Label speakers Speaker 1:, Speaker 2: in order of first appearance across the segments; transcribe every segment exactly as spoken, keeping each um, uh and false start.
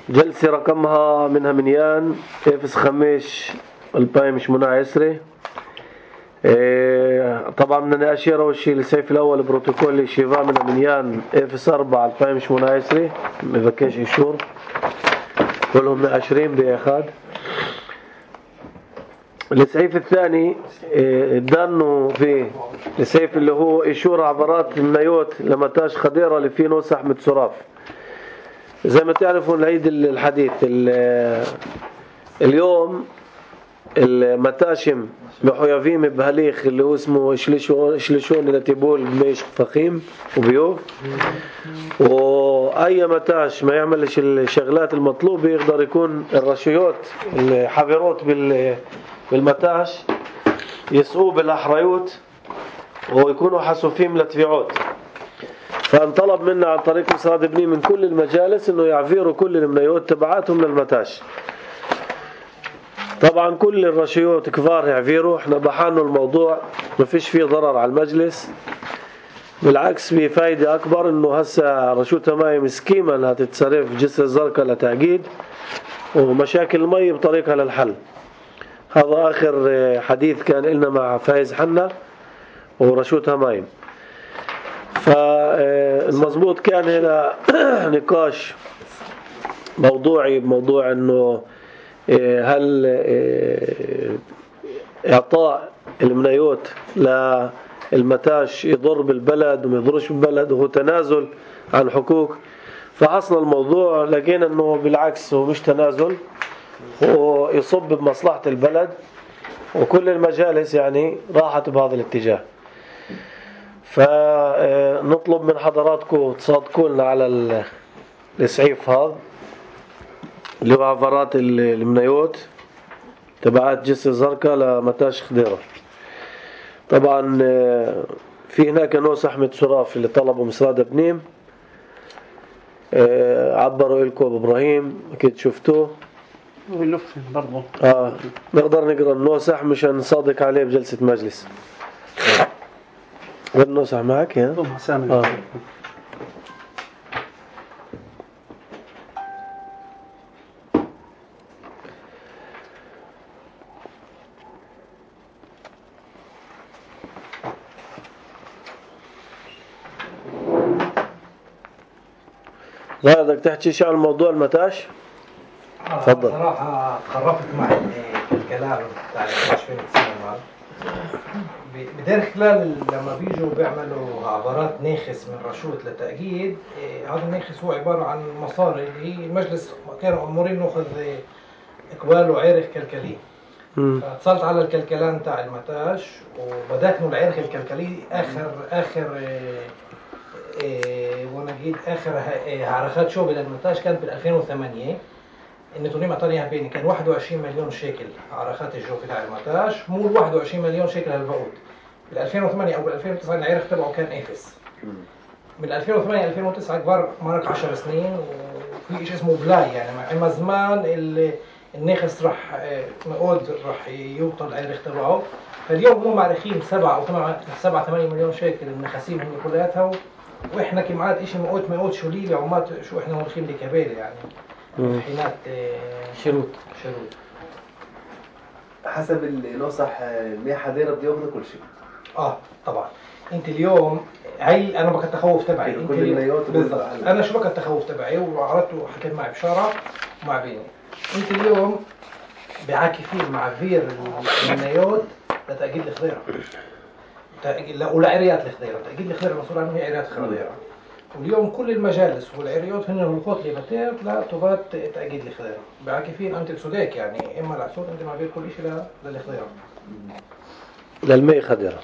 Speaker 1: جلسة رقمها منها منيان إفس خميش ألفين وثمانية عشر. إيه طبعا بدنا نأشير أول شيء السيف الأول بروتوكول شيفا منها منيان إفس أربعة ألفين وثمانية عشر مبكيش إشور كلهم عشرين بإخاد. السيف الثاني إيه دانو في السيف اللي هو إشور عبارات المنايوت لمتاش خضيرة اللي فيه نوسح متصراف. زي ما تعرفوا العيد الحديث اليوم المتاشم محيوين بهليخ اللي هو اسمه شلشون شلشون اللي تبول بميش فخيم وبيوف، واي متاش ما يعملش الشغلات المطلوبه يقدر يكون الرشيوت الحافرات بالمتاش يسقوه بالاحريوت ويكونوا حسوفين لتبيعوت. فانطلب منا عن طريق مصراد ابني من كل المجالس انه يعفيروا كل المنايوت تبعاتهم للمتاش. طبعا كل الرشيوت كبار يعفيروا، احنا بحانوا الموضوع ما فيش فيه ضرر على المجلس، بالعكس فيه فايدة اكبر انه هسه رشوتها ماي مسكيمة انها تتصرف جسر الزرقاء لتعقيد ومشاكل المي بطريقها للحل. هذا اخر حديث كان لنا مع فايز حنا ورشوتها ماي. فالمضبوط كان هنا نقاش موضوعي بموضوع انه هل اعطاء المنايوت للمتاش يضر بالبلد وما يضرش بالبلد وهو تنازل عن حقوق. فحصل الموضوع لقينا انه بالعكس هو مش تنازل، هو يصب بمصلحة البلد، وكل المجالس يعني راحت بهذا الاتجاه. فنطلب من حضراتكم تصادقوا لنا على الاسعيف هذا اللي هو عفرات المنايوت تبعات جسر الزرقاء لمتاش خضيرة. طبعا في هناك نوسح متصراف اللي طلبوا مصراد ابنيم، عبروا لكم ابو ابراهيم اكيد شفتوه
Speaker 2: برضه.
Speaker 1: اه نقدر نقرا النوسح مشان نصادق عليه بجلسة مجلس. والنوسح معك يا
Speaker 2: اه
Speaker 1: لا بدك تحكي شيء عن موضوع المتاش؟
Speaker 3: تفضل. صراحة خرفت مع الكلام بتاع المتاش فين تصير بدير خلال لما بيجوا بيعملوا عبارات ناخس من رشوت لتأكيد. هذا الناخس هو عبارة عن مصاري اللي هي المجلس كانوا أمورين نأخذ إقبال وعيرخ كلكلي. فاتصلت على الكلكلان تاع المتاش وبدأت نقول عيرخ الكلكلي آخر آخر إيه ونجيد آخر عرخات شوبي للمتاش كانت بال ألفين وثمانية. النتونيم اعطانيها بيني كان واحد وعشرين مليون شيكل عرخات الجوفي تاع المتاش، مو واحد وعشرين مليون شيكل هالبعود. بال ألفين وثمانية او بال ألفين وتسعة العرخ تبعه كان افس. من ألفين وثمانية ألفين وتسعة كبار مرق عشر سنين، وفي شيء اسمه بلاي يعني مع زمان الناخس راح مقود راح يوطن العرخ تبعه. فاليوم هم معرخين سبعة او سبعة ثمانية مليون شيكل النخاسين هم كلياتها، واحنا كمعاد شيء مقود مقود شو ليلي ومات شو احنا مرخين لكبير يعني حينات
Speaker 2: شروط
Speaker 3: شروط
Speaker 4: حسب النصح مية حديرة بده ياخذ كل شيء.
Speaker 3: اه طبعا انت اليوم هي انا بقى التخوف تبعي انت بالضبط. انا شو بقى التخوف تبعي وعرضت وحكيت مع بشاره ومع بيني. انت اليوم بعاكفين مع فير المنايوت لتاكيد الخضيره لا ولا عريات الخضيره. تاكيد الخضيره المسؤول عنه هي عريات الخضيره، واليوم كل المجالس والعريات هن الخوت اللي بتير لا تبات تأكيد الخضيرة. بعاكفين أنت تسوديك يعني إما العسود أنت ما بير كل شيء للخضيرة
Speaker 1: للمي خضيرة.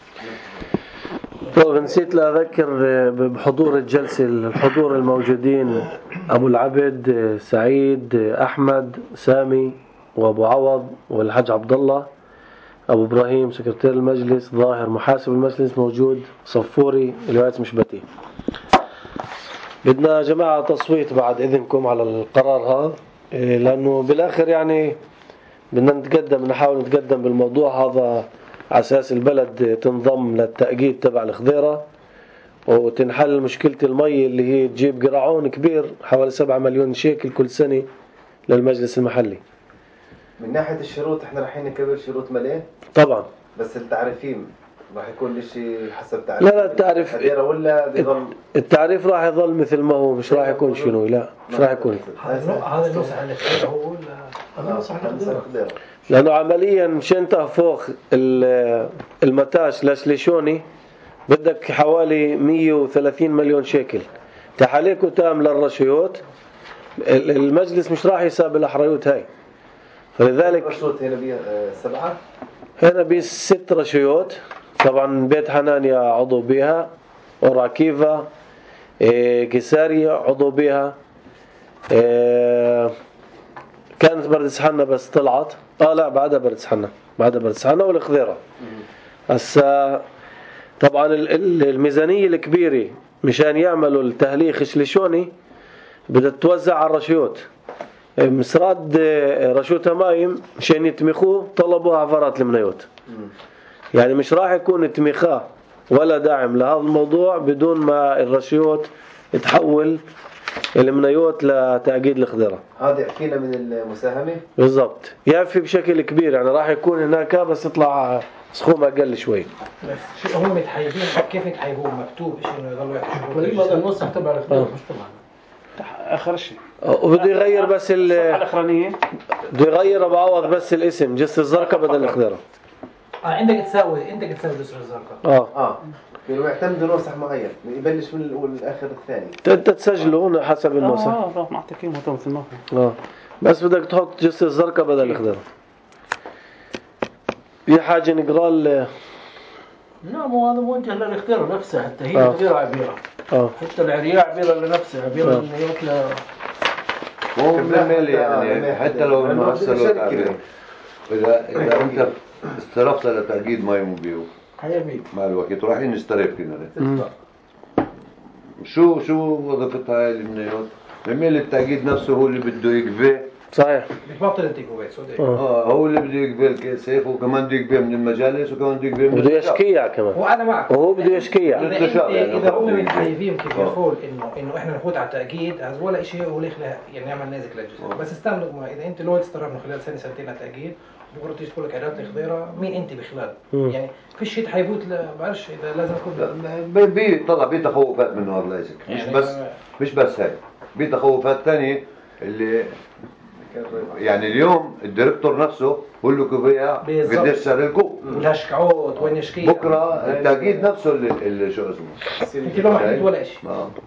Speaker 1: طيب نسيت لا أذكر بحضور الجلسة الحضور الموجودين أبو العبد سعيد أحمد سامي وأبو عوض والحاج عبد الله أبو إبراهيم سكرتير المجلس ظاهر محاسب المجلس موجود صفوري الوقت مش بتي. بدنا جماعة تصويت بعد إذنكم على القرار هذا، لأنه بالآخر يعني بدنا نتقدم نحاول نتقدم بالموضوع هذا على أساس البلد تنضم للتأكيد تبع الخضيرة، وتنحل مشكلة المي اللي هي تجيب قرعون كبير حوالي سبعة مليون شيكل كل سنة للمجلس المحلي.
Speaker 4: من ناحية الشروط احنا رايحين نكبر شروط مليه
Speaker 1: طبعا.
Speaker 4: بس التعريفين راح يكون شيء حسب تعريف.
Speaker 1: لا لا التعريف
Speaker 4: ولا بيضل
Speaker 1: التعريف راح يظل مثل ما هو، مش راح يكون شنو، لا مش راح يكون.
Speaker 3: هذا النصح اللي خيره هو ولا هذا النصح اللي خيره؟
Speaker 1: لأنه عمليا مشان تهفوخ المتاش لشليشوني بدك حوالي مية وثلاثين مليون شيكل تحاليك وتام للرشيوت. المجلس مش راح يساب الأحريوت هاي، فلذلك
Speaker 4: الرشوت هنا بيه سبعة،
Speaker 1: هنا بيه ست رشيوت. طبعا بيت حنانيا عضو بيها، وراكيفا إيه كساريا عضو بيها، إيه كانت بردس حنا بس طلعت اه لا بعدها بردس حنا بعدها بردس حنا والخضيرة. هسا طبعا الميزانية الكبيرة مشان يعملوا التهليخ شليشوني بدها تتوزع على الرشيوت. مسراد رشوت مايم مشان يتمخوه طلبوا عفارات المنايوت، يعني مش راح يكون تمخاه ولا داعم لهذا الموضوع بدون ما الرشيوت تحول المنايوت لتأكيد الخضرة.
Speaker 4: هذا يعفينا من المساهمة
Speaker 1: بالضبط، يعفي بشكل كبير، يعني راح يكون هناك بس يطلع سخوم أقل شوي.
Speaker 3: بس شو هم متحيبين كيف يتحيبون؟ مكتوب شيء إنه يضلوا يحكوا
Speaker 2: والله النص تبع الخضار مش طبعا آخر شيء.
Speaker 1: وبده يغير بس ال
Speaker 2: الصفحة الأخرانية
Speaker 1: بده يغير بعوض بس الاسم جس الزرقاء بدل الخضرة.
Speaker 3: اه عندك تساوي انت تساوي جسر الزرقاء.
Speaker 1: اه
Speaker 4: اه كانوا يعتمدوا نسخ معين يبلش من الاول للاخر الثاني.
Speaker 1: انت تسجله حسب النسخ.
Speaker 2: اه اه معطيكين مثل ما
Speaker 1: اه بس بدك تحط جس الزرقاء بدل الخضرة. في حاجة نقرا ال
Speaker 2: لا مو هذا موجه للاختيار نفسه، حتى هي
Speaker 1: آه.
Speaker 2: غير عبيرة.
Speaker 1: اه
Speaker 2: حتى العرياء عبيرة لنفسها، عبيرة
Speaker 1: آه.
Speaker 2: اللي يطلع
Speaker 5: مو بالملي يعني حتى لو انه هسه لو تعرف اذا اذا انت استلفت لتأكيد ما يمبيو
Speaker 2: حيبي
Speaker 5: مع الوقت رايحين نستريف كنا. شو شو وظيفتها هاي المنايات؟ الميل التأكيد نفسه هو اللي بده يقفي.
Speaker 1: صحيح.
Speaker 3: بتبطل انت كويت سوداء.
Speaker 5: اه هو اللي بده يقفي الكيسيف، وكمان بده يقفي من المجالس، وكمان بده يقفي من
Speaker 1: بده يشكيع كمان.
Speaker 3: وانا معك.
Speaker 1: وهو بده يشكيع.
Speaker 3: اذا انت اذا هم متحيفين كيف يقول انه انه احنا نفوت على التاكيد هذا ولا شيء هو يخلق يعني يعمل نازك للجزء. بس استنوا اذا انت لو استربنا خلال سنه سنتين على التاكيد بكره تيجي تقول لك عدالة الخضيره مين انت بخلال يعني في شيء تحيفوت ما بعرفش اذا لازم يكون
Speaker 5: بي طلع بي تخوفات منه هذا لازم مش
Speaker 3: يعني
Speaker 5: بس مش بس هاي بي تخوفات ثانيه اللي يعني اليوم الديركتور نفسه بقول له كوبيا قديش سعر الكوب
Speaker 3: والهشكعوت وين يشكي
Speaker 5: بكره التأكيد نفسه اللي, اللي شو اسمه
Speaker 3: انت لو ما حكيت ولا شيء.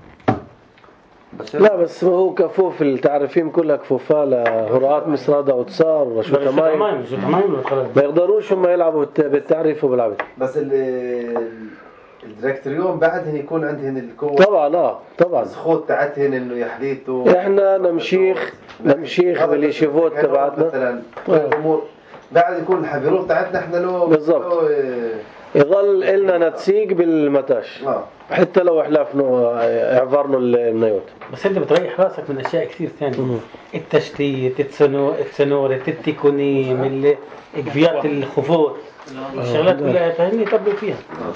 Speaker 5: بس
Speaker 1: لا بس هو كفوف التعريفين كلها كفوفة لهراءات مسرادة وتصار ورشوة مايم ما يقدروش هم يلعبوا بالتعريف وبالعبد.
Speaker 4: بس الديركتوريون بعدهن يكون عندهن القوة
Speaker 1: طبعا لا طبعا
Speaker 4: السخوط تاعتهن انه يحديثوا.
Speaker 1: احنا نمشيخ نمشيخ باليشيفوت تبعتنا
Speaker 4: مثلا الامور بعد يكون الحبيروت تاعتنا احنا له
Speaker 1: بالضبط يظل إلنا نتسيق بالمتاش
Speaker 4: آه.
Speaker 1: حتى لو احلافنا اعفرنا المنايوت.
Speaker 2: بس انت بتريح راسك من اشياء كثير ثانيه، التشتيت، التسنو التسنورة، التيكونيم، قفيات الخفوت، الشغلات كلها فهمني يطبقوا فيها.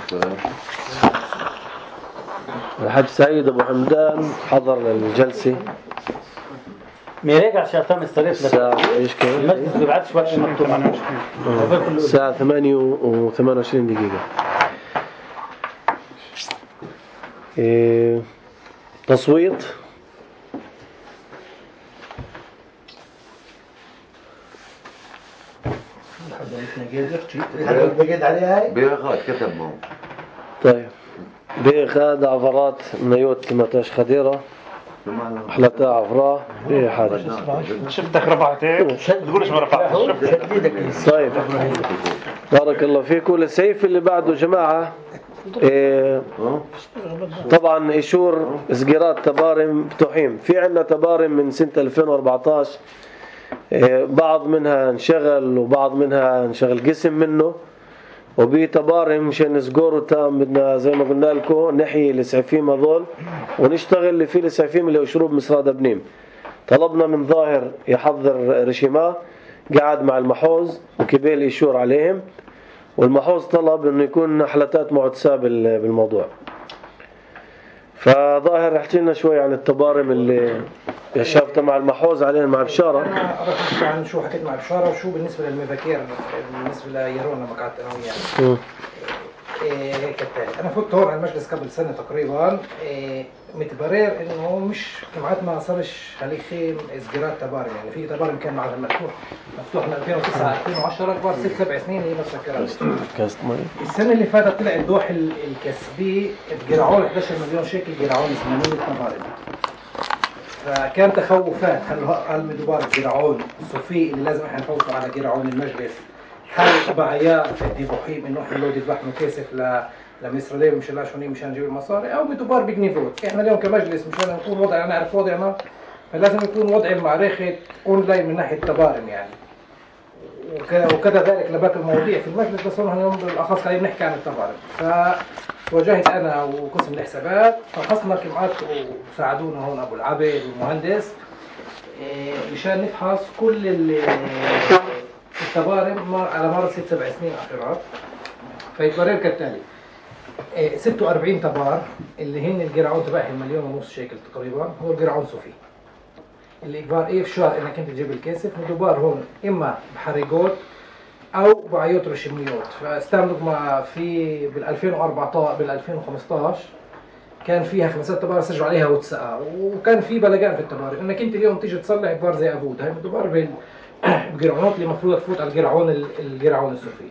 Speaker 1: الحاج سعيد ابو حمدان حضر للجلسه
Speaker 2: ميريك عشان تم استريت
Speaker 1: الساعه ايش كان
Speaker 2: المجلس ما بعدش وقت مكتوب عنه
Speaker 1: الساعه ثمانية وثمانية وعشرين دقيقه. إيه تصويت
Speaker 4: بقيت عليها هاي
Speaker 5: بياخد كتب معه.
Speaker 1: طيب بياخد عفرات منايوت كلمتاش خديره حلتها عفراء ايه حاجه
Speaker 2: شفتك رفعتين تقولش ما رفعتش
Speaker 1: طيب بارك الله فيكم. السيف اللي بعده جماعه إيه طبعا إشور سجيرات تبارم فتوحيم في عنا تبارم من سنة ألفين وأربعة عشر إيه بعض منها انشغل وبعض منها انشغل قسم منه وبي تبارم مشان نسجوره تام بدنا زي ما قلنا لكم نحيي الاسعافيم هذول ونشتغل اللي فيه الاسعافيم اللي اشروب مسراد بنيم. طلبنا من ظاهر يحضر رشيمه قعد مع المحوظ وكبيل إشور عليهم والمحوظ طلب انه يكون حلتات معتساه بالموضوع. فظاهر احكي لنا شوي عن التبارم اللي شافتها مع المحوز عليها مع بشارة.
Speaker 3: انا احكي عن شو حكيت مع بشارة وشو بالنسبه للميفاكير بالنسبه ليرون لما قعدت انا وياه. إيه كالتالي، انا فوت هون على المجلس قبل سنه تقريبا، إيه متبرر انه مش جمعات ما صارش هالشيء ازدراء تبارم، يعني في تبارم كان معها مفتوح مفتوح من ألفين وتسعة ألفين وعشرة كبار ست سبع سنين هي بس سكرت. السنه اللي فاتت طلع الدوح الكسبي بجرعون إحدى عشر مليون شيكل جرعون ثمانين تبارم. فكان تخوفات هل هل مدوبار جرعون صوفي اللي لازم احنا نفوته على جرعون المجلس، هل بعياء في بوحيم انه احنا لو دفع مكاسف ل لمصر مش لا شوني مشان نجيب المصاري، او مدوبار بجنيفوت. احنا اليوم كمجلس مشان نكون وضعنا نعرف وضعنا، فلازم يكون وضع المعركه اونلاين من ناحيه التبارم يعني، وكذا ذلك لباقي المواضيع في المجلس، بس هون اليوم بالاخص قاعدين نحكي عن التبارم. فواجهت انا وقسم الحسابات، فحصنا كمعات وساعدونا هون ابو العبد والمهندس مشان نفحص كل التبارم على مر ست سبع سنين اخرات. فيتبرر كالتالي: ستة وأربعين تبار اللي هن الجرعون تبعهم مليون ونص شيكل تقريبا، هو الجرعون صوفي. الإجبار إيه في شهر إنك أنت تجيب الكاسف مدوبار هون إما بحريقات أو بعيوت رشميات. فاستعملوا ما في بال ألفين وأربعة عشر بال ألفين وخمسة عشر كان فيها خمسات تبار سجلوا عليها وتسقى، وكان في بلغان في التبار إنك أنت اليوم تيجي تصلح بار زي أبود هاي مدوبار بالجرعونات اللي المفروض تفوت على الجرعون الجرعون الصوفي.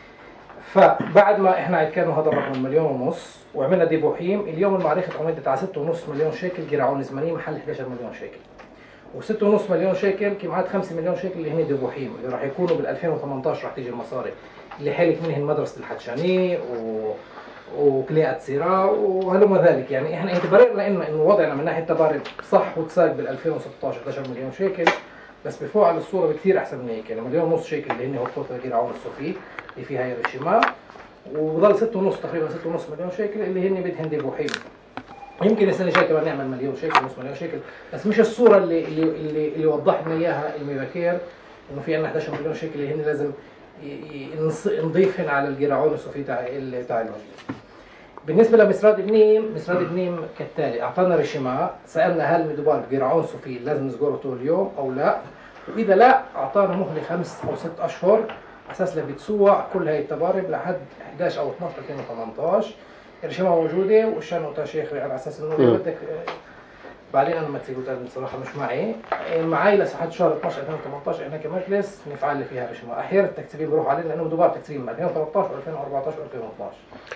Speaker 3: فبعد ما احنا كانوا هذا الرقم مليون ونص وعملنا ديبوحيم، اليوم المعرفة عملت على ستة ونص مليون شيكل جرعون زمني محل إحدى عشر مليون شيكل، وستة ونص مليون شيكل كمعات خمسة مليون شيكل اللي هن ديبوحيم اللي راح يكونوا بال ألفين وثمانية عشر راح تيجي المصاري اللي حالك منهن مدرسة الحدشاني و وكلية سيرا وهلما ذلك. يعني احنا اعتبرنا انه انه وضعنا من ناحية تبارك صح وتساق بال ألفين وستة عشر إحدى عشر مليون شيكل، بس بفوق على الصورة بكثير احسن من هيك. يعني مليون ونص شيكل اللي هن هبطوا الجرعون الصوفي اللي فيها هيروشيما، وظل ستة ونص تقريبا ستة ونص مليون شيكل اللي هن بدهن ديبوحيم. يمكن السنة الجاية كمان نعمل مليون شيكل نص مليون شيكل، بس مش الصورة اللي اللي اللي, اللي وضحنا اياها الميباكير انه في عندنا إحدى عشر مليون شيكل اللي هن لازم نضيفهن على الجرعون الصوفي تاع تاع المجلس. بالنسبة لمسراد بنيم، مسراد بنيم كالتالي: اعطانا رشيمة، سألنا هل مدوبار بجرعون صوفي لازم نسجره طول اليوم او لا، واذا لا اعطانا مهلة خمس او ست اشهر اساس لبتسوع كل هاي التبارب لحد إحدى عشر او اثني عشر ألفين وثمانية عشر. الرشيمة موجودة والشان وتا شيخ على اساس انه بدك بعدين انا ما تقول بصراحة مش معي معي لحد شهر اثني عشر ألفين وثمانية عشر احنا كمجلس نفعل اللي فيها رشيمة. احيانا التكتيبين بروح علينا لانه مدوبار تكتيبين من ألفين وثلاثة عشر وألفين وأربعة عشر وألفين واثني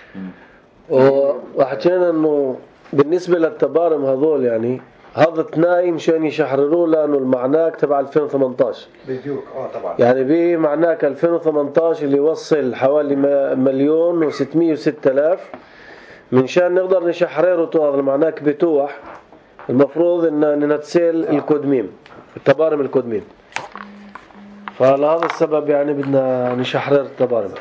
Speaker 3: عشر.
Speaker 1: وحكينا انه بالنسبة للتبارم هذول يعني هذا تناي مشان يشحرروه لانه المعناك تبع ألفين وثمانية عشر
Speaker 3: بديوك اه طبعا،
Speaker 1: يعني بمعناك ألفين وثمانية عشر اللي يوصل حوالي مليون وستمية وستة آلاف. من شان نقدر نشحرره هذا المعناك بتوح المفروض ان نتسيل الكودميم التبارم الكودميم، فلهذا السبب يعني بدنا نشحرر التبارم.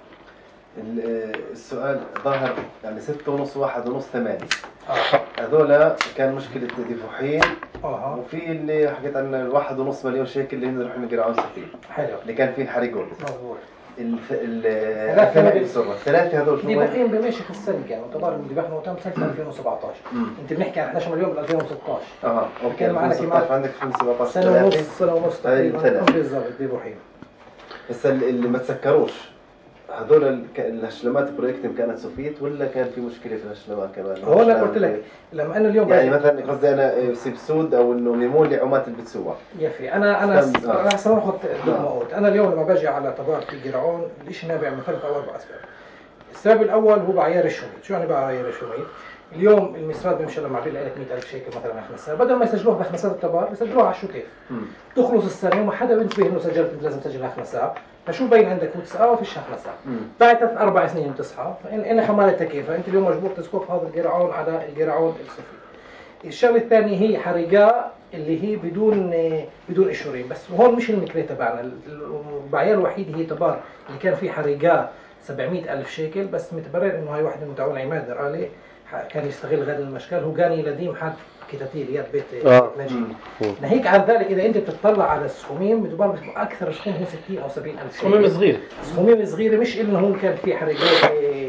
Speaker 4: السؤال ظاهر يعني ستة ونص واحد ونص ثمانية هذولا كان مشكلة ديفوحين
Speaker 3: اه
Speaker 4: وفي اللي حكيت عن الواحد ونص مليون شيكل اللي هن رحنا جرعون صفي
Speaker 3: حلو
Speaker 4: اللي كان فيه الحريقون
Speaker 3: مظبوط.
Speaker 4: الثلاثة الثلاثة هذول شو
Speaker 3: ديبوحين بمشي السنة يعني طبعا اللي ذبحنا وتم سنة ألفين وسبعة عشر. انت بنحكي عن إحدى عشر مليون بال ألفين وستة عشر.
Speaker 4: اه اوكي
Speaker 3: كان معنا كمان
Speaker 4: عندك ألفين وسبعة عشر
Speaker 3: سنة ونص سنة ونص تقريبا بالضبط ديبوحين.
Speaker 4: بس اللي ما تسكروش هذول الهشلمات بروجكتهم كانت سوفيت ولا كان في مشكله في الهشلمات كمان؟
Speaker 3: هو انا قلت لك لما انا اليوم
Speaker 4: يعني مثلا قصدي انا سبسود او انه ميمون لعمات البتسوع
Speaker 3: يفي انا انا انا هسه باخذ دقمقوت. انا اليوم لما باجي على تبار في جرعون الشيء نابع من ثلاث او اربع اسباب. السبب الاول هو بعيار الشميت. شو يعني بعيار الشميت؟ اليوم المسراد بيمشي لما عبيل لك مئة ألف شيكل مثلا خمسة بدل ما يسجلوها بخمسات التبار بيسجلوها على الشوكيف. تخلص السنه وما حدا بينتبه انه سجلت انت لازم تسجلها خمسة، فشو بين عندك وتسقى وفيش خمسة. بعد ثلاث اربع سنين تصحى فإن حمالتها كيف فانت اليوم مجبور تسكب هذا الجرعون على الجرعون الصفي. الشغله الثانيه هي حرقاء اللي هي بدون بدون اشورين، بس هون مش المكريه تبعنا. البعيار الوحيد هي تبار اللي كان فيه حرقاء سبعمئة ألف شيكل، بس متبرر انه هاي واحد من متعاون عماد عليه كان يستغل غير المشكل. هو كان يلديم حد كتاتيل يد بيت
Speaker 1: آه.
Speaker 3: نجيب. ناهيك عن ذلك اذا انت بتطلع على السخومين مدوبار اكثر سخوم هو ستين او سبعين ألف
Speaker 2: سخومين صغيره
Speaker 3: سخومين صغيره مش انه هون كان في حرقات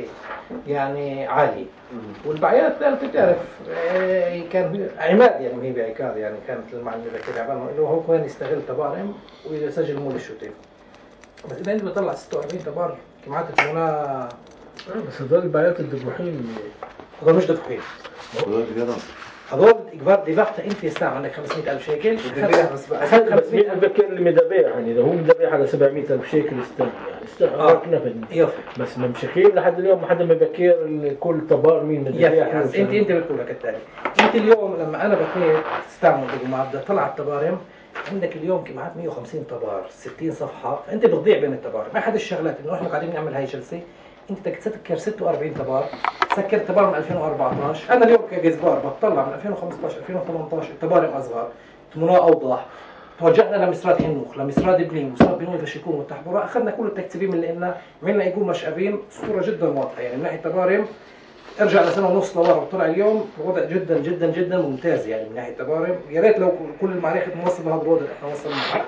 Speaker 3: يعني عالية. والبعيات الثالثة بتعرف آه، كان عماد يعني هي بعكار يعني كانت المعلمة كده عبالنا إنه هو كان يستغل تبارم ويسجل مول الشوتين. بس إذا أنت بتطلع ستة وأربعين تبار كمعات تكونها
Speaker 1: بس هذول البعيات الذبوحين
Speaker 3: هذول مش دفعين. هذول إجبار ذبحت أنت يستعمل عندك خمسمائة ألف شيكل.
Speaker 1: بس بس مين البكر اللي مذبح يعني إذا هو مذبح على سبعمائة ألف شيكل استنى يعني استنى
Speaker 3: آه.
Speaker 1: يف بس ممسكين لحد اليوم ما حدا مبكر كل طبار مين مذبح
Speaker 3: يف أنت أنت بتقول لك التالي أنت اليوم لما أنا بقيت تستعمل الجماعة بدها طلع التبارم عندك اليوم كمعات مئة وخمسين تبار ستين صفحة فأنت بتضيع بين التبارم. أحد الشغلات إنه إحنا قاعدين نعمل هاي جلسة انت بدك تسكر ستة وأربعين تبار سكر تبار من ألفين وأربعطعش. انا اليوم كجزبار بطلع من ألفين وخمسطعش ألفين وثمنطعش التبارم اصغر تمناه اوضح. توجهنا لمسرات حنوخ لمسرات بنين وصار بنوي فشيكون والتحبوره اخذنا كل التكتيبين اللي قلنا عملنا يكون مشقبين صوره جدا واضحه يعني من ناحيه تبارم. ارجع لسنه ونص لورا وطلع اليوم الوضع جدا جدا جدا ممتاز يعني من ناحيه تبارم. يا ريت لو كل المعارف موصل لهذا الوضع اللي احنا وصلنا.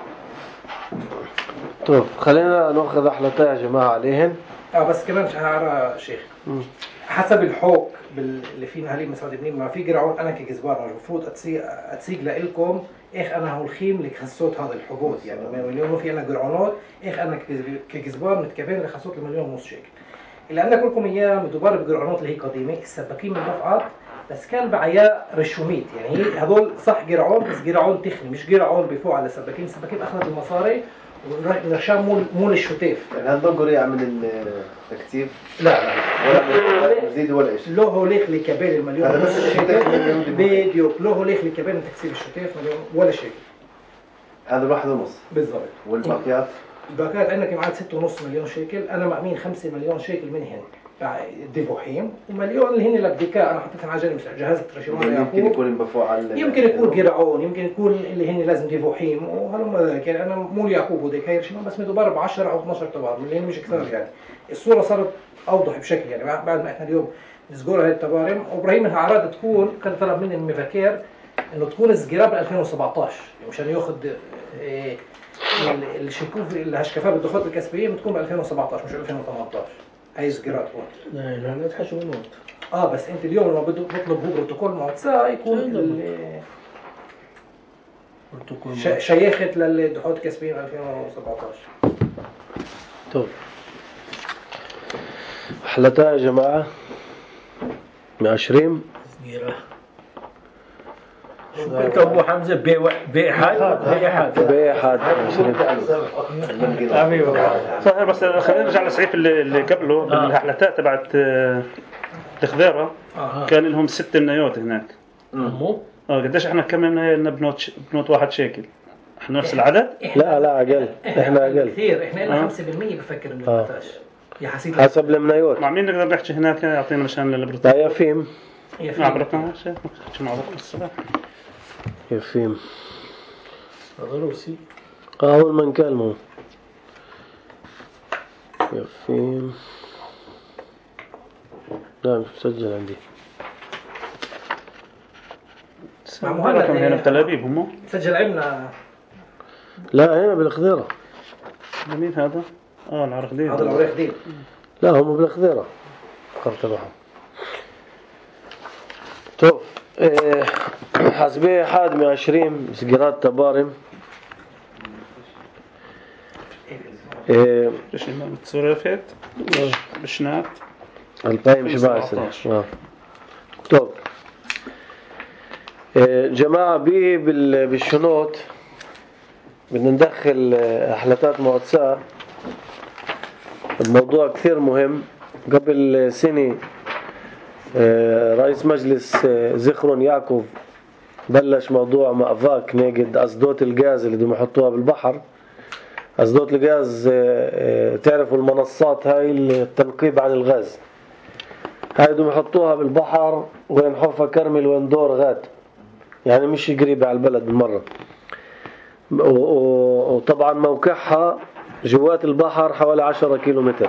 Speaker 1: طيب خلينا ناخذ احلتها يا جماعه عليهن.
Speaker 3: اه بس كمان شهارة شيخ مم. حسب الحوك اللي فينا هلي مسرات بنين ما في قرعون انا كجزبار المفروض اتسيق اتسيق لكم ايش انا هو الخيم اللي خصوت هذا الحبوط يعني مليون في انا قرعونات ايش انا كجزبار متكفين اللي خصوت المليون ونص شيكل اللي عندنا كلكم اياه مدبر بقرعونات اللي هي قديمه السباكين من دفعات بس كان بعيا رشوميت يعني هي هذول صح قرعون بس قرعون تخني مش قرعون بفوق على السباكين السباكين اخذت المصاري ونرشام مول مول الشتيف.
Speaker 4: يعني هذا قريع من التكتيب؟
Speaker 3: لا لا
Speaker 4: ولا مزيد ولا ايش؟
Speaker 3: له هوليخ لكبير المليون
Speaker 4: هذا بس الشتيف
Speaker 3: فيديو له هوليخ لكبير من تكسير الشتيف مليون ولا شيء.
Speaker 4: هذا واحد ونص
Speaker 3: بالضبط.
Speaker 4: والباقيات؟
Speaker 3: الباقيات عندنا كمان ستة ونص مليون شيكل انا مأمين خمسة مليون شيكل منهن ديبوحيم ومليون اللي هن لبديكا انا حطيتها على جنب جهاز الترشيمون
Speaker 4: يمكن يكون مبفوع على
Speaker 3: يمكن يكون قرعون يمكن يكون اللي هن لازم ديبوحيم وهلما ذلك يعني انا مو يعقوب وديك هاي رشيمون بس مدبر ب عشرة او اثناشر تبار اللي هن مش كثار يعني الصوره صارت اوضح بشكل يعني بعد ما احنا اليوم نسجور هاي التبارم وابراهيم انها عرض تكون كان طلب مني المفكر انه تكون السجرة ب ألفين وسبعطعش مشان ياخذ إيه الشكوف الهشكفات بالدخول الكسبيه بتكون ب ألفين وسبعطعش مش ألفين وثمنطعش. هاي سجرات تكون
Speaker 1: لا لا لا تحشوا نوت
Speaker 3: اه بس انت اليوم لما بده بطلب هو بروتوكول معتسى يكون بروتوكول شيخت للدخول الكسبيه ب ألفين وسبعطعش.
Speaker 1: طيب احلتها يا جماعه عشرين
Speaker 2: صغيره شو كنت ابو حمزه بي بي حاد بي حاد
Speaker 1: بي حاد
Speaker 6: صحيح. بس خلينا نرجع للسعيف اللي, اللي قبله بالاحلتات تبعت الخضيره آه. كان لهم ست منايات هناك
Speaker 2: مو
Speaker 6: اه قديش احنا كملنا لنا بنوت بنوت واحد شيكل احنا نفس العدد
Speaker 1: لا لا اقل احنا اقل
Speaker 3: كثير احنا لنا خمسة بالمية بفكر من النتاج يا حسيت
Speaker 1: حسب المنايات
Speaker 6: مع مين نقدر نحكي هناك يعطينا مشان
Speaker 1: البرتقال لا يفيم
Speaker 6: يفيم عبرتنا شيء شو معبر الصباح
Speaker 1: يفيم
Speaker 2: هذا روسي
Speaker 1: اه اول من كلمه يفيم لا مش مسجل عندي
Speaker 6: مع مهند هنا بتل أبيب هم
Speaker 3: سجل عندنا
Speaker 1: لا هنا بالخضيرة.
Speaker 6: مين هذا؟ اه العرقدين
Speaker 3: هذا العرقدين
Speaker 1: لا هم بالخضيرة قرر تبعهم. طب إيه حسبيه حادمة عشرين سجرات تبارم
Speaker 6: ايه ايش التصرفات بشنات
Speaker 1: البايم شباسل اه طب إيه جماعة بيه بالشنوط بدنا ندخل احلتات معتسة. الموضوع كثير مهم. قبل سنة رئيس مجلس زخرون يعقوب بلش موضوع مأفاك نجد أسدوت الغاز اللي بدهم يحطوها بالبحر. أسدوت الغاز تعرفوا المنصات هاي التنقيب عن الغاز هاي بدهم يحطوها بالبحر وين حوفة كرمل وين دور غاد يعني مش قريبة على البلد بالمرة. وطبعا موقعها جوات البحر حوالي عشرة كيلو متر.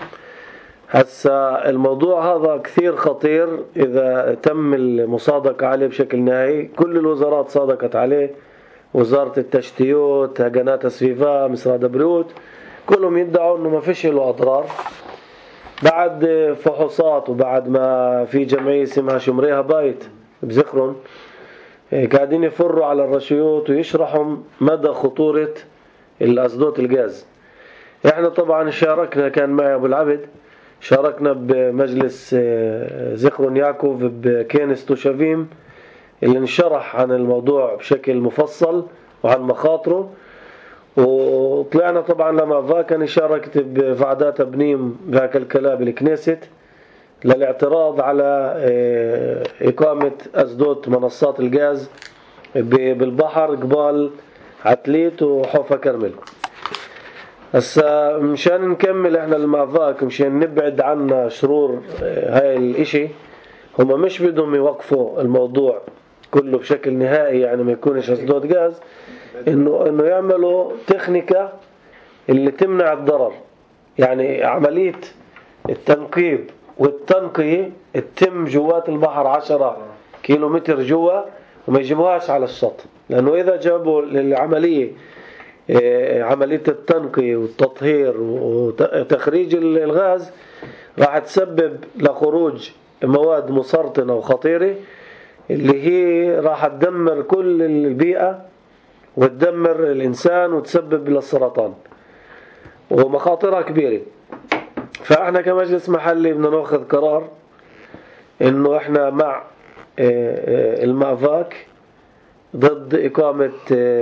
Speaker 1: هسا الموضوع هذا كثير خطير إذا تم المصادقة عليه بشكل نهائي. كل الوزارات صادقت عليه وزارة التشتيوت قناة سفيفا مصر دبريوت كلهم يدعوا إنه ما فيش له أضرار بعد فحوصات وبعد ما في جمعية اسمها شمريها بايت بزخرن قاعدين يفروا على الرشيوت ويشرحوا مدى خطورة الأسدوت الغاز. احنا طبعا شاركنا، كان معي أبو العبد، شاركنا بمجلس زخرن يعقوب بكنيسة توشافيم اللي انشرح عن الموضوع بشكل مفصل وعن مخاطره. وطلعنا طبعا لما فاكن شاركت بفعدات بنيم ذاك الكلام بالكنيسة للاعتراض على إقامة أسدوت منصات الغاز بالبحر قبال عتليت وحوفة كرمل. هسا مشان نكمل احنا المافاك، مشان نبعد عنا شرور هاي الاشي، هم مش بدهم يوقفوا الموضوع كله بشكل نهائي، يعني ما يكونش أسدود غاز، انه انه يعملوا تكنيكا اللي تمنع الضرر. يعني عملية التنقيب والتنقية تتم جوات البحر عشرة كيلو متر جوا وما يجيبوهاش على الشط، لأنه إذا جابوا للعملية عملية التنقية والتطهير وتخريج الغاز راح تسبب لخروج مواد مسرطنة وخطيرة اللي هي راح تدمر كل البيئة وتدمر الإنسان وتسبب للسرطان ومخاطرها كبيرة. فاحنا كمجلس محلي بدنا ناخذ قرار انه احنا مع المافاك ضد إقامة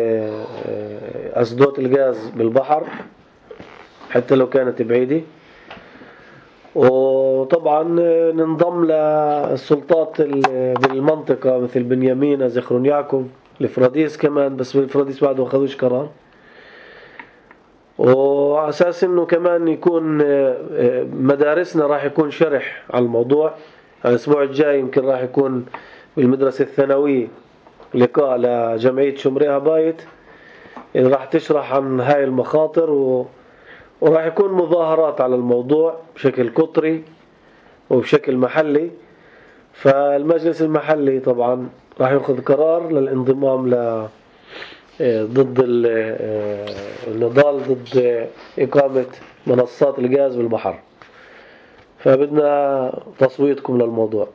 Speaker 1: أسدوت الغاز بالبحر حتى لو كانت بعيدة، وطبعا ننضم للسلطات بالمنطقة مثل بنيامين زخرون يعقوب الفراديس كمان، بس الفراديس بعده ما أخذوش قرار. وأساس إنه كمان يكون مدارسنا راح يكون شرح على الموضوع. الأسبوع الجاي يمكن راح يكون بالمدرسة الثانوية لقاء لجمعية شمريها بايت اللي راح تشرح عن هاي المخاطر و... وراح يكون مظاهرات على الموضوع بشكل قطري وبشكل محلي. فالمجلس المحلي طبعا راح يأخذ قرار للانضمام ل ضد النضال ضد إقامة منصات الغاز بالبحر. فبدنا تصويتكم للموضوع.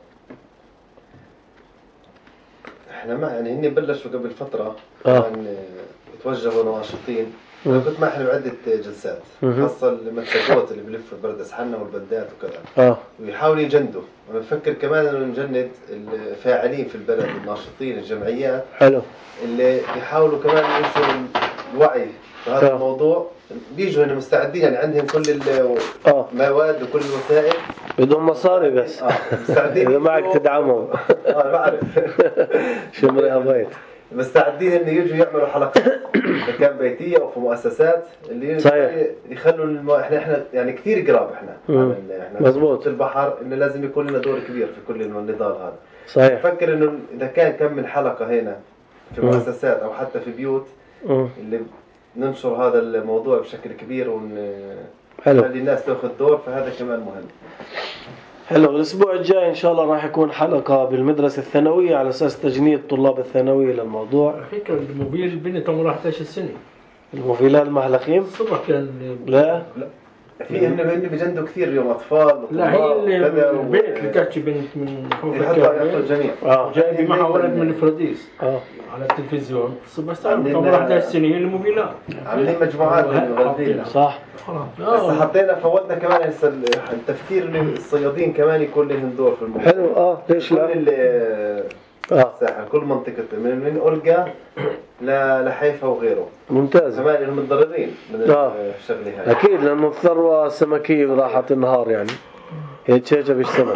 Speaker 4: احنا ما يعني هني بلشوا قبل فترة
Speaker 1: آه.
Speaker 4: كمان يتوجهوا ناشطين. أنا كنت معهم بعدة جلسات، خاصة المنتجات اللي بلفوا بردس حنا والبلدات وكذا،
Speaker 1: آه.
Speaker 4: ويحاولوا يجندوا. أنا بفكر كمان إنه نجند الفاعلين في البلد، الناشطين، الجمعيات،
Speaker 1: حلو،
Speaker 4: اللي يحاولوا كمان ينشروا الوعي في هذا
Speaker 1: آه.
Speaker 4: الموضوع. بيجوا هنا مستعدين، يعني عندهم كل المواد وكل الوسائل،
Speaker 1: بدهم مصاري بس.
Speaker 4: آه. مستعدين
Speaker 1: إذا معك تدعمهم.
Speaker 4: آه بعرف.
Speaker 1: شمريها بايت
Speaker 4: مستعدين إنه يجوا يعملوا حلقات إذا كان بيتية أو في مؤسسات اللي
Speaker 1: صحيح.
Speaker 4: يخلوا الم... إحنا إحنا يعني كثير قراب إحنا. إحنا
Speaker 1: مزبوط.
Speaker 4: البحر إنه لازم يكون لنا دور كبير في كل النضال هذا.
Speaker 1: صحيح.
Speaker 4: بفكر إنه إذا كان كم من حلقة هنا في مؤسسات أو حتى في بيوت
Speaker 1: مم.
Speaker 4: اللي ننشر هذا الموضوع بشكل كبير ونخلي
Speaker 1: حلو.
Speaker 4: الناس تأخذ دور، فهذا كمان مهم.
Speaker 1: حلو. الأسبوع الجاي إن شاء الله راح يكون حلقة بالمدرسة الثانوية على أساس تجنيد طلاب الثانوية للموضوع.
Speaker 7: على فكرة الموبيل بنت عمرها أحد عشر سنة.
Speaker 1: الموبيلات المحلخين؟
Speaker 7: الصبح كان
Speaker 1: لا
Speaker 4: لا في إنه إنه بيجندوا كثير اليوم أطفال.
Speaker 7: لا هي اللي البنت اللي تحكي بنت من
Speaker 4: حتى الجميع.
Speaker 1: آه.
Speaker 7: جايبة معها ولد من الفراديس
Speaker 1: آه.
Speaker 7: على التلفزيون. الصبح استعمل عمرها أحد عشر سنة هي الموبيلات.
Speaker 4: عاملين مجموعات من
Speaker 1: صح.
Speaker 4: بس حطينا فودنا كمان هسه التفكير إن الصيادين كمان يكون لهم دور في الموضوع.
Speaker 1: حلو. آه ليش لا؟
Speaker 4: كل
Speaker 1: آه.
Speaker 4: الساحل كل منطقة من من أولجا ل لحيفا وغيره.
Speaker 1: ممتاز.
Speaker 4: كمان إنهم متضررين من
Speaker 1: آه.
Speaker 4: الشغلة هاي.
Speaker 1: أكيد لأنه الثروة السمكية راحت النهار يعني هي تشيجة بالسمك.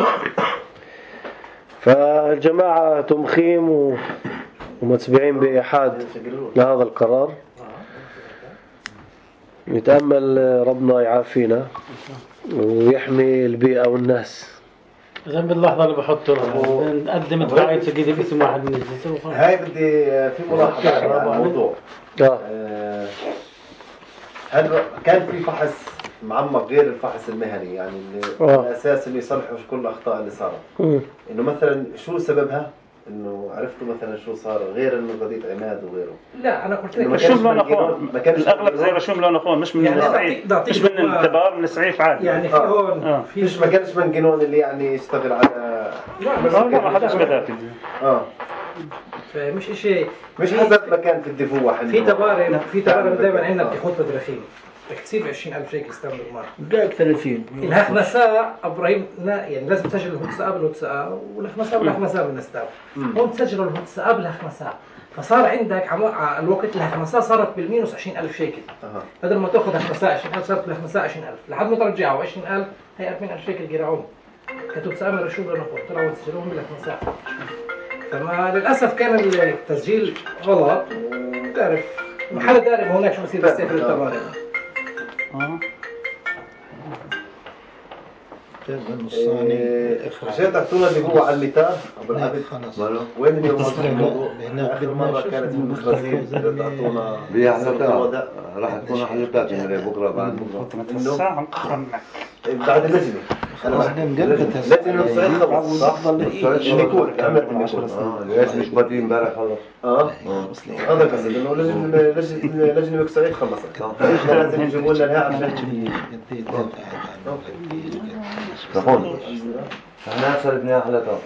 Speaker 1: فالجماعة تمخيم و... ومتبعين بإحاد لهذا القرار. نتأمل ربنا يعافينا ويحمي البيئة والناس.
Speaker 2: إذا باللحظة اللي بحطه نقدم دعاية سجيدة باسم واحد من الجنس.
Speaker 4: هاي بدي في ملاحظة على الموضوع.
Speaker 1: آه.
Speaker 4: هل كان في فحص معمق غير الفحص المهني، يعني اللي على أساس إنه يصلحوا كل الأخطاء اللي صارت؟ إنه مثلا شو سببها انه عرفتوا مثلا شو صار غير انه قضيه عماد وغيره؟
Speaker 3: لا انا قلت لك
Speaker 6: رشوم لون اخوان، الاغلب زي رشوم لون اخوان، مش من
Speaker 3: يعني
Speaker 6: السعيف، مش من التبار، من السعيف عادي.
Speaker 3: يعني في هون
Speaker 6: آه.
Speaker 4: فيش ما كانش منجنون اللي يعني يشتغل على
Speaker 3: لا بس
Speaker 6: لا ما حداش بدافع.
Speaker 4: اه
Speaker 3: فمش شيء
Speaker 4: مش حسب مكان في الدفوع.
Speaker 3: في تبارم في تبارم دائما عندنا بتاخذ بدرخيم بدك تسيب عشرين ألف شيكل ستاندرد مارك
Speaker 7: داك ثلاثين
Speaker 3: الهخنساء ابراهيم لا يعني لازم تسجل الهندساء بالهندساء والهخنساء بالهخنساء بالنستاف. هون تسجل الهندساء بالهخنساء فصار عندك على الوقت الهخنساء صارت بالمينوس عشرين ألف شيكل. بدل ما تاخذ هخنساء عشرين ألف صارت بالهخنساء عشرين ألف لحد ما ترجعوا عشرين ألف هي أربعين ألف شيكل قرعون كتب سامر شو بنقول طلعوا تسجلوهم بالهخنساء. فما للاسف كان التسجيل غلط وتعرف محل دارب هناك شو بصير بالسيف للتبارم.
Speaker 6: اه
Speaker 4: رجعت اعطونا اللي هو على الميتار ابو العبد وين اليوم الموضوع؟ اخر مره كانت في المخازين اعطونا
Speaker 5: بأحلتها راح تكون أحلتها بكره بعد بكره
Speaker 6: الساعه
Speaker 4: بعد اللجنه. انا لجنه الصعيد خلص صح؟ النيكول عملت النيكول
Speaker 5: اه ليش مش بادين امبارح خلص؟
Speaker 4: اه هذا قصدي انه لجنه لجنه لجنه الصعيد خلصت احنا لازم يجيبوا لنا لها عشان
Speaker 5: تقول احنا صرفنا أحلتها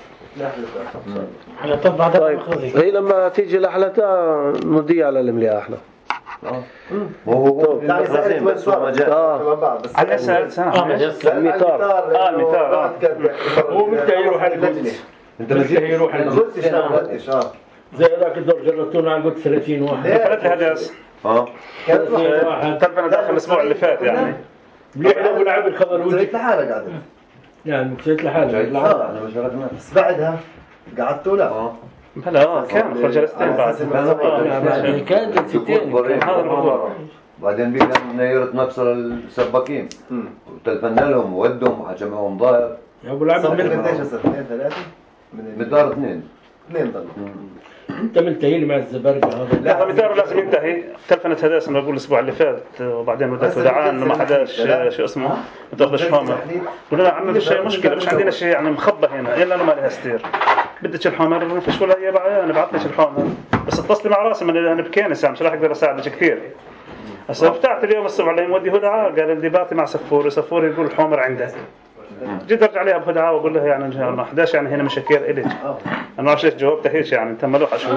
Speaker 2: على طب بعد
Speaker 1: طيب هي لما تيجي لحلتها نضيع على المليئة احنا.
Speaker 5: اه هو
Speaker 4: يعني سألت وين صار
Speaker 1: اه
Speaker 4: بس
Speaker 6: انا سالت
Speaker 2: اه
Speaker 1: الميثار
Speaker 6: اه الميثار اه
Speaker 7: هو متى يروح على القدس؟
Speaker 5: انت
Speaker 7: متى يروح على القدس؟
Speaker 4: قلتش لا قلتش اه
Speaker 7: زي ذاك الدور جربتونا على القدس ثلاثين واحد.
Speaker 6: قالت لي هذا
Speaker 5: اه
Speaker 7: ثلاثين واحد
Speaker 6: تلفنا داخل الاسبوع اللي فات يعني
Speaker 7: مليح ابو العبد الخضر وجهي
Speaker 4: زيت لحالك قعدت
Speaker 7: يعني مشيت لحالي
Speaker 5: جاي لحالها انا ما شاركنا
Speaker 4: بس بعدها قعدتوا لا
Speaker 5: اه
Speaker 6: هلا اه كان خرج جلستين بعد
Speaker 7: يعني كان جلستين
Speaker 6: هذا الموضوع.
Speaker 5: بعدين بيجي نيرة نكسر السباكين وتلفنا لهم وودهم وحجمهم ظاهر
Speaker 7: يا ابو العبد
Speaker 4: صار
Speaker 7: من
Speaker 4: قديش هسه اثنين ثلاثة
Speaker 5: من دار اثنين
Speaker 4: اثنين ضلوا
Speaker 7: انت منتهي مع الزبرقه هذا
Speaker 6: لا مثال لازم ينتهي. تلفنت هذا انا بقول الاسبوع اللي فات وبعدين بدات ودعان انه ما حداش شو اسمه ما تاخذش حامر. قلنا له عم فيش مشكله مش عندنا شيء يعني مخبى هنا الا انه ما لها ستير بدك الحامر ما فيش ولا اي بعيان انا بعت لك الحامر بس اتصلي مع راسي من انا بكنس يعني مش راح اقدر اساعدك كثير. هسه فتحت اليوم الصبح علي مودي هدعه قال لي باتي مع سفوري سفوري يقول الحامر عنده جيت ارجع عليها بهدعه واقول لها يعني ما حداش يعني هنا مشاكل الك انا ما بعرف ليش جاوبتها هيك يعني انت ملوحه شو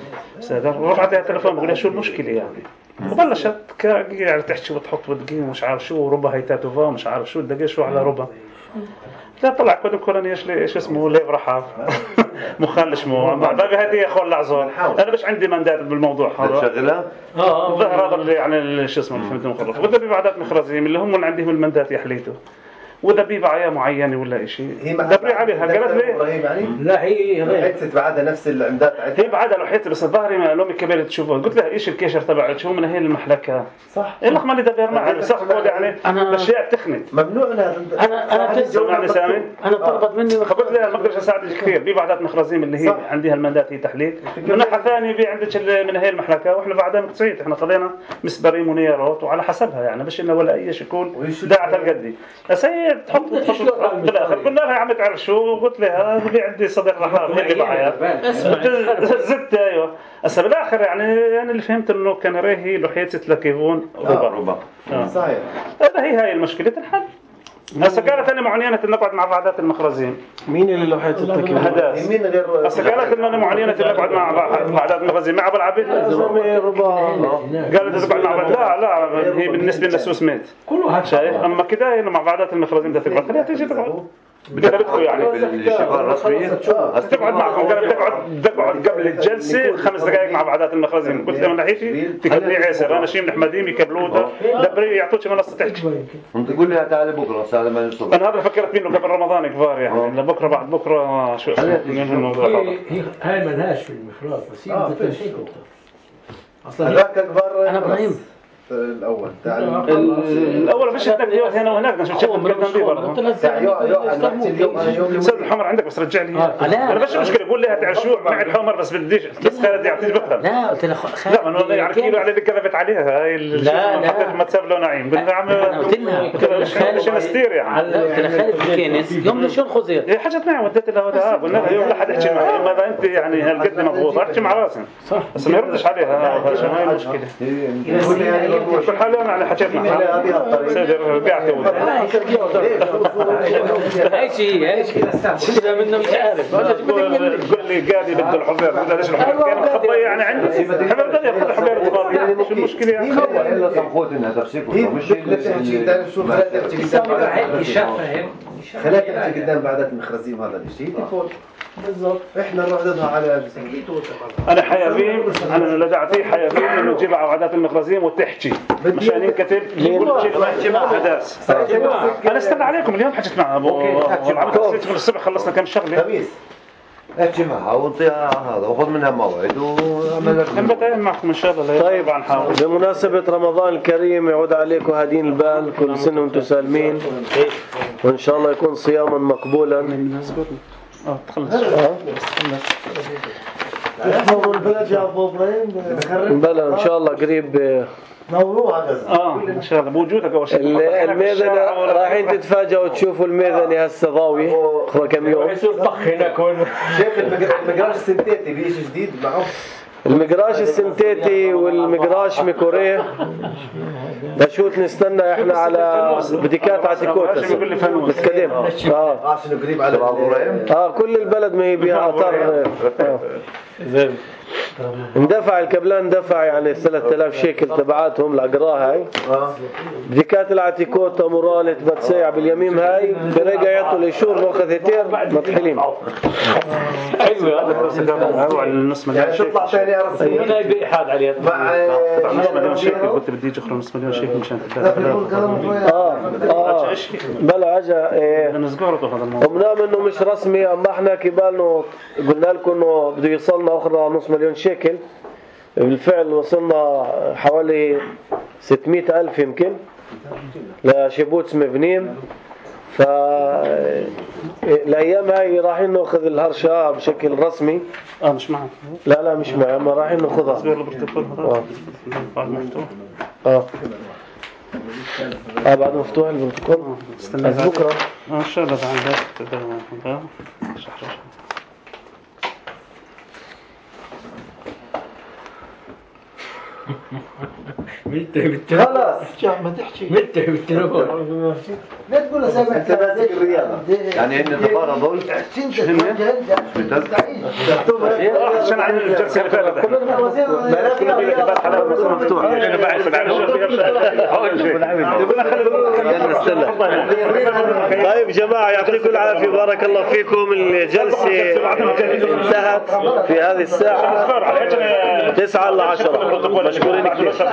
Speaker 6: رفعت لها التليفون بقول لها شو المشكله يعني وبلشت يعني تحكي وتحط وتقيم ومش عارف شو ربا هي تاتوفا مش عارف شو دقيق شو على ربا لا طلع كود كولوني ايش ايش اسمه ليف رحاب مخال شموع باقي هديه اخو العزور انا مش عندي مندات بالموضوع هذا
Speaker 5: شغله
Speaker 6: اه الظهر هذا اللي يعني شو اسمه فهمت مخرف وده ببعدات مخرزين اللي هم اللي عندهم المندات يحليته وده بيبعية معينة ولا شيء دبري عليها قالت لي
Speaker 7: لا هي
Speaker 4: حتى بعدها نفس العمدات
Speaker 6: هي بعدها لوحيت بس الظاهري ما لومي كبيرة تشوفه قلت لها ايش الكيشر تبعك شو من هي المحلكة
Speaker 4: صح
Speaker 6: ايه لك مالي دبر معي بس اخذ يعني اشياء تخنت
Speaker 4: ممنوع لها
Speaker 2: انا انا
Speaker 6: سمعني سامي
Speaker 2: انا طلبت مني
Speaker 6: قلت لها ما اقدرش اساعدك كثير في بعدات مخرزين اللي هي عندها المندات هي تحليل من ناحية ثانية في عندك من هي المحلكة واحنا بعدها مقصيت احنا خلينا مسبرين ونيارات وعلى حسبها يعني مش انه ولا اي شيء يكون داعة القدي بس هي تحط بالاخر قلنا لها يا عم تعرف شو قلت لها في عندي صدر رحاب اللي معايا زدت ايوه هسه بالاخر يعني يعني اللي فهمت انه كان ريهي لحيت تلكيفون ربا
Speaker 5: ربا
Speaker 4: صحيح
Speaker 6: هذا هي هاي المشكله تنحل. هسه قالت انا معينه ان نقعد مع بعضات المخرزين
Speaker 1: مين اللي لوحيت التكييف؟
Speaker 6: هداس
Speaker 4: مين غير
Speaker 6: هسه قالت ان انا معينه ان نقعد مع بعضات المخرزين مع ابو العبيد قالت تقعد مع بعض لا لا هي بالنسبه للسوس ميت
Speaker 7: كل واحد
Speaker 6: شايف اما كده انه مع بعضات المخرزين بدها تقعد خليها تيجي تقعد بدها بدكم يعني
Speaker 5: بالشفاء الرسميه
Speaker 6: تقعد معكم قالت تقعد تقعد قبل الجلسه خمس دقائق مع بعضات المخرزين قلت لهم نحيفي تكبري عسر انا شيء من الحماديم يكبلوه دبري يعطوك منصه تحكي
Speaker 5: انت تقول لي تعال بكره الساعه ثمانية الصبح
Speaker 6: انا هذا فكرت منه قبل رمضان كفار يعني لبكره بعد بكره شو اسمه الموضوع هذا
Speaker 7: هي هاي ملهاش في المخراج بس هي مثل شيء كنت
Speaker 4: اصلا هذاك كبار
Speaker 2: انا ابراهيم
Speaker 4: الاول تاع
Speaker 6: الاول مش التقديرات هنا وهناك نشوف شكل كذا برضه السد الحمر عندك بس رجع لي
Speaker 2: آه. لا
Speaker 6: انا بس مشكله اقول لها تعال شو معي الحمر بس بديش بس خالد يعطيني بفهم
Speaker 2: لا قلت له خالد
Speaker 6: لا انا يعني كيلو على اللي كذبت عليها هاي
Speaker 2: لا لا
Speaker 6: ما تساب له نعيم قلت لها عم
Speaker 2: قلت لها
Speaker 6: خالد شو نستير يعني
Speaker 2: قلت لها خالد الكنس يوم شو الخزير
Speaker 6: هي حاجه نعم وديت لها ودها قلنا لها يوم لا حد يحكي معي ماذا انت يعني هالقد مضغوط احكي مع راسي
Speaker 2: صح
Speaker 6: بس ما يردش عليها عشان هاي المشكله في الحال انا على حكيت معها سيدي رجعت
Speaker 2: هاي شيء هاي شيء كذا منه مش عارف
Speaker 6: تقول لي قاعد بده الحبيب قلت ليش الحبيب كان مخبي يعني عندي حبيب بدي ياخذ الحبيب الضابط شو المشكله يعني
Speaker 5: الا سمخوت انها تفسير مش
Speaker 4: خليها تحكي قدام بعدات المخرزين هذا الشيء بالضبط احنا نروح ضدها على
Speaker 6: انا حيابين انا لدعتي حيابين انه تجيب عادات المخرزين وتحكي مشان ينكتب كل شيء ما يحكي مع حداث انا استنى عليكم اليوم حكيت مع ابو العبد من الصبح خلصنا كم شغله
Speaker 4: خميس
Speaker 5: احكي معها وانطيها هذا وخذ منها موعد واعمل
Speaker 6: نبتعين معكم ان شاء الله.
Speaker 1: طيب بمناسبة رمضان الكريم يعود عليكم هادين البال كل سنة وانتم سالمين وان شاء الله يكون صياما مقبولا.
Speaker 6: اه تخلص
Speaker 4: البلد يا ابو ابراهيم
Speaker 1: بلا ان شاء الله قريب
Speaker 4: موضوع
Speaker 6: اه ان شاء الله بوجودك اول شيء
Speaker 1: الميزنة رايحين تتفاجئوا تشوفوا الميزنة هسه ضاوية اخر كم يوم
Speaker 7: يصير طخ هناك وين
Speaker 4: شايف المقراش السنتيتي في شيء جديد معه
Speaker 1: المقراش السنتيتي والمقراش ميكوريه بشوت نستنى احنا على بديكات عتيكوت نتكلم اه
Speaker 4: عشان قريب على
Speaker 1: اه كل البلد ما هي بها اثار زين اندفع الكبلان دفع يعني ثلاثة آلاف شيكل تبعاتهم العقراء هاي بديكات العتيكوت مورالة بتسيع باليميم هاي برجع يعطوا الاشور مخذتين مطحلين
Speaker 2: حلوه
Speaker 6: هو النص مليون شيء
Speaker 4: تطلع ثاني عرفت
Speaker 2: هنا يبيع حاد عليه
Speaker 6: نص مليون شيكل قلت بدي اجي اخذ نص مليون شيكل مشان
Speaker 1: اه اه بلا اجا ايه وبنام انه مش رسمي اما احنا كبالنا قلنا لكم انه بده يوصلنا اخرى نص مليون شيكل بالفعل وصلنا حوالي ستمائة ألف يمكن لشبوتس مبنين ف الايام هاي رايحين ناخذ الهرشة بشكل رسمي.
Speaker 6: اه مش معك
Speaker 1: لا لا مش معي اما رايحين ناخذها اه
Speaker 6: بعد مفتوح
Speaker 1: اه اه بعد مفتوح البروتوكول
Speaker 6: استنى
Speaker 1: بكره
Speaker 6: اه ان شاء الله بعد شهر
Speaker 7: متى متى
Speaker 4: خلاص ما تحكي
Speaker 7: متى بالتليفون
Speaker 4: لا تقول له سامع انت ماسك الرياضه
Speaker 5: يعني هن تفارضوا
Speaker 6: عشان عن الجلسه اللي فاتت
Speaker 1: طيب جماعه يعطيكم العافيه بارك الله فيكم. الجلسه انتهت في هذه الساعه تسعة إلى عشرة. مشكورين كثير.